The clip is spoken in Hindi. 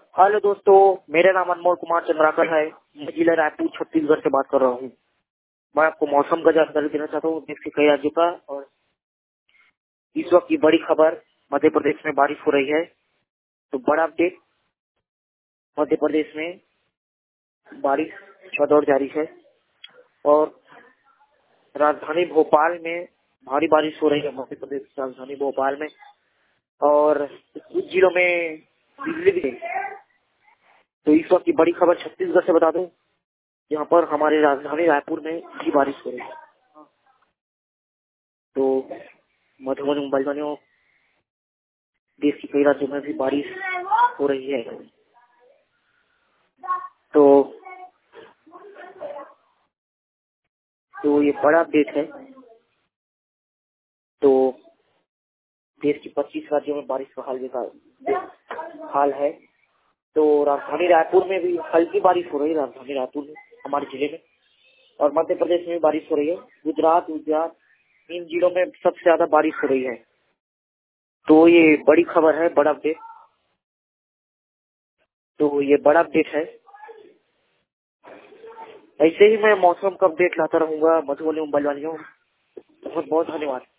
हेलो दोस्तों, मेरा नाम अनमोल कुमार चंद्राकर है। मैं जिला रायपुर छत्तीसगढ़ से बात कर रहा हूँ। मैं आपको मौसम का जानकारी देना चाहता हूँ देश के कई राज्यों का। और इस वक्त की बड़ी खबर, मध्य प्रदेश में बारिश हो रही है। तो बड़ा अपडेट, मध्य प्रदेश में बारिश का दौर जारी है और राजधानी भोपाल में भारी बारिश हो रही है। मध्य प्रदेश की राजधानी भोपाल में और कुछ जिलों में बिजली भी है। तो इस वक्त की बड़ी खबर छत्तीसगढ़ से बता दूं, यहाँ पर हमारे राजधानी रायपुर में भी बारिश हो रही है। तो मधुबनी मोबाइल वालों, देश के कई राज्यों में भी बारिश हो रही है। तो ये बड़ा अपडेट है। तो देश के 25 राज्यों में बारिश का हाल है। तो राजधानी रायपुर में भी हल्की बारिश हो रही है। राजधानी रायपुर में, हमारे जिले में, और मध्य प्रदेश में भी बारिश हो रही है। गुजरात इन जिलों में सबसे ज्यादा बारिश हो रही है। तो ये बड़ी खबर है, बड़ा अपडेट। तो ये बड़ा अपडेट है। ऐसे ही मैं मौसम का अपडेट लाता रहूंगा मधुबनी मोबाइल वालियों। बहुत बहुत धन्यवाद।